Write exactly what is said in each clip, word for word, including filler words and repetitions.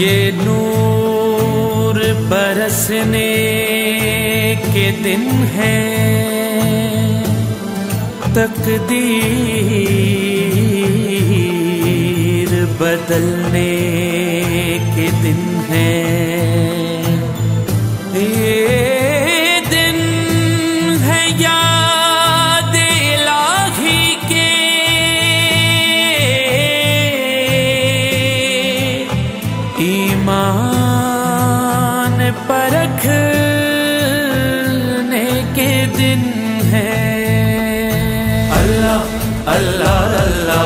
ये नूर बरसने के दिन है, तकदीर बदलने के दिन है। ये दिन है याद इलाही के, ईमान परखने के दिन है। अल्लाह अल्लाह अल्लाह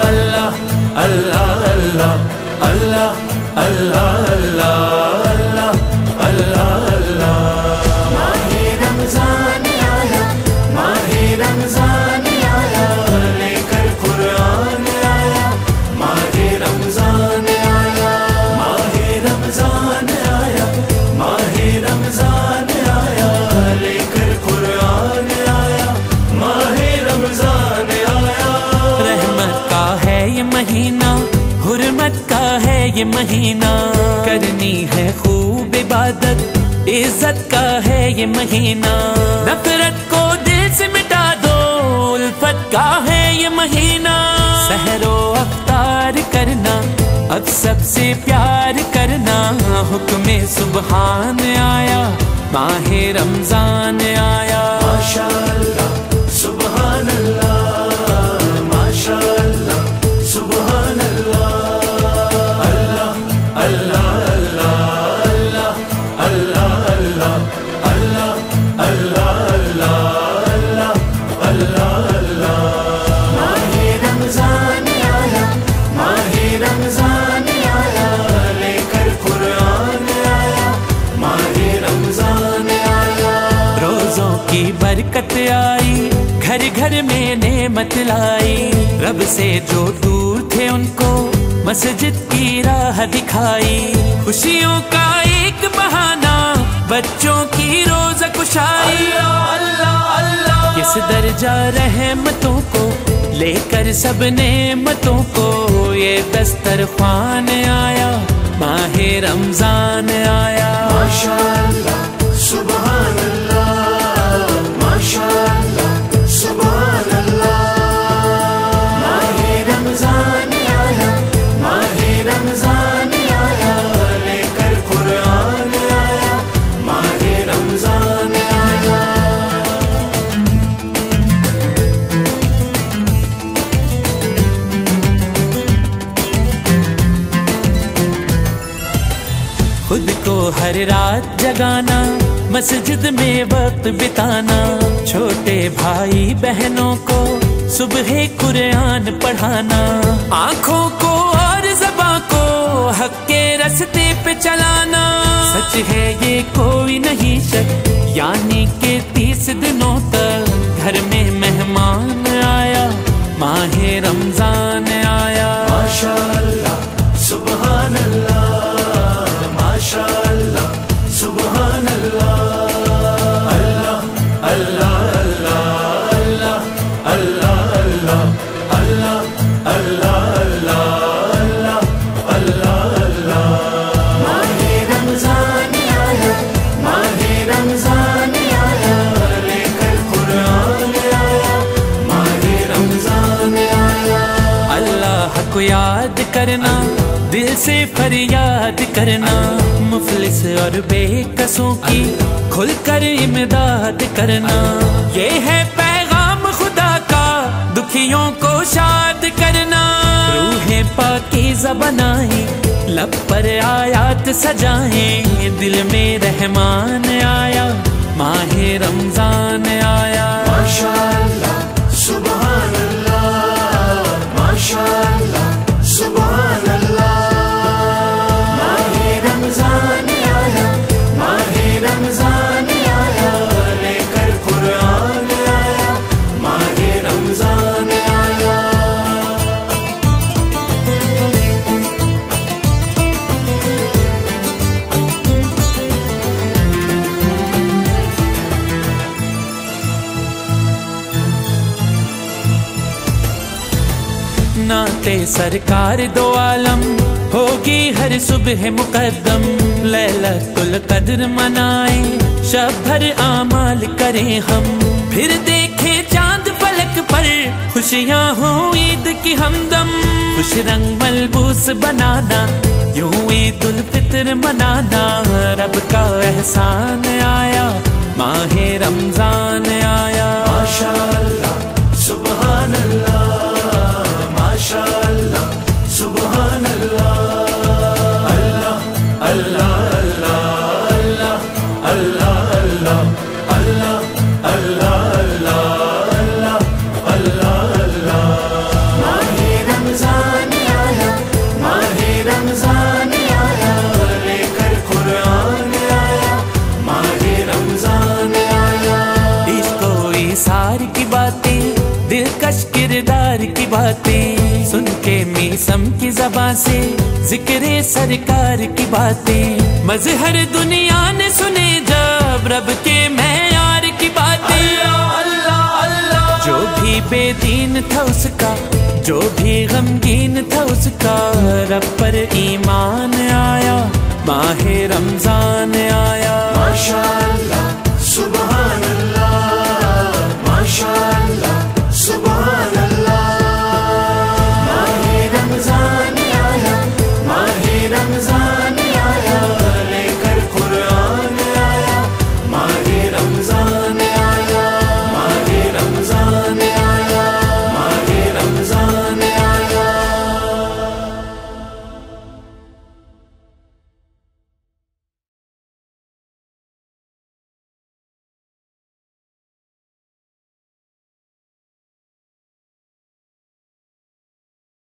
अल्लाह अल्लाह अल्लाह अल्लाह अल्लाह अल्लाह अल्लाह अल्लाह। माहे रमजान आया, माहे रमजान आया, लेकर कुरान आया। माहे रमजान आया, माहे रमजान आया, माहे रमजान आया, लेकर कुरान आया। माहे रमजान आया। रहमत का है ये महीना, हुर्मत का है ये महीना, करनी है खूब इबादत, इज्जत का है ये महीना। नफरत को दिल से मिटा दो, उल्फत का है ये महीना। सहरो अफ्तार करना, अब सबसे प्यार करना, हुक्म सुबहान आया, माहे रमजान आया। माशाअल्लाह सुबहान अल्लाह, माशाअल्लाह सुबहान अल्लाह। अल्लाह अल्लाह अल्लाह अल्लाह अल्लाह अल्लाह अल्लाह अल्लाह अल्लाह अल्लाह। माहे रमजान आया, माहे रमजान आया, लेकर कुरान आया। माहे रमजान आया। रोजों की बरकत आई, घर घर में नेमत लाई, रब से जो दूर थे उनको मस्जिद की राह दिखाई। खुशियों का एक बहाना, बच्चों की रोज़ कुशाई। अल्लाह अल्लाह किस दर्जा रहमतों को लेकर सब नेमतों को, ये दस्तरख्वान आया, माहे रमजान आया। माशाअल्लाह सुबहान अल्लाह, माशाअल्लाह सुबहान अल्लाह। माहे रमजान आया, माहे रमजान आया, लेकर कुरान आया। माहे रमजान आया। खुद को हर रात जगाना, मस्जिद में वक्त बिताना, छोटे भाई बहनों को सुबह कुरान पढ़ाना, आँखों को और ज़बां को हक के रास्ते पे चलाना। सच है ये कोई नहीं शक, यानी के तीस दिनों तक घर में मेहमान आया, माहे रमजान आया। माशाअल्लाह सुबहान अल्लाह, माशाअल्लाह सुबहान अल्लाह। अल्लाह अल्लाह अल्लाह अल्लाह अल्लाह अल्लाह अल्लाह अल्लाह अल्लाह अल्लाह। माहे रमजान आया, माहे रमजान आया, लेकर कुरान आया। माहे रमजान आया। अल्लाह को याद करना, दिल से फरियाद करना, मुफलिस और बेकसों की खुलकर इमदाद करना। ये है पैगाम खुदा का, दुखियों को शाद करना। रूहें पाकीज़ा बनाएं, लब पर आयात सजाएं, दिल में रहमान आया, माहे रमजान आया। माशाअल्लाह सुबहान अल्लाह, माशाअल्लाह सुबहान अल्लाह। माहे रमजान आया, माहे रमजान आया, लेकर कुरान आया। माहे रमजान आया। ना सुनते सरकार दो आलम, होगी हर सुबह मुकद्दम। लैलतुल कद्र मनाए, शब भर आमाल करें हम, फिर देखे चांद फलक पर, खुशियाँ हो ईद की हमदम। खुश रंग मलबूस बनाना, यूं ईद उल फित्र मनाना। रब का एहसान आया, माहे रमजान आया। माशाअल्लाह सुभान अल्लाह, माशाअल्लाह सुभान अल्लाह। अल्लाह अल्लाह अल्लाह अल्लाह अल्लाह अल्लाह अल्लाह अल्लाह अल्लाह अल्लाह। माहे रमजान आया, माहे रमजान आया, लेकर कुरान आया, माहे रमजान आया। इसको इसार की बातें, दिलकश किरदार की बातें, सुन के मीसम की ज़बां से जिक्रे सरकार की बातें। मजहर दुनिया ने सुने जब रब के मैयार की बातें। अल्लाह अल्लाह अल्लाह। जो भी बेदीन था उसका, जो भी गमगीन था उसका, रब पर ईमान आया, माहे रमजान आया। माशाअल्लाह